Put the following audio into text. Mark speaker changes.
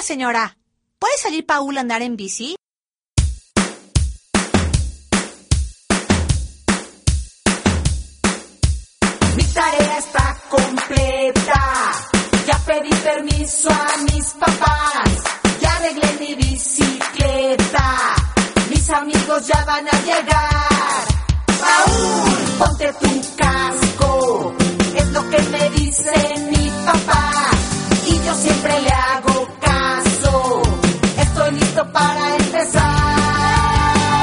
Speaker 1: señora. ¿Puede salir Paul a andar en bici?
Speaker 2: Mi tarea está completa. Ya pedí permiso a mis papás. Ya arreglé mi bicicleta. Mis amigos ya van a llegar. Paul, ponte tu casco. Es lo que me dicen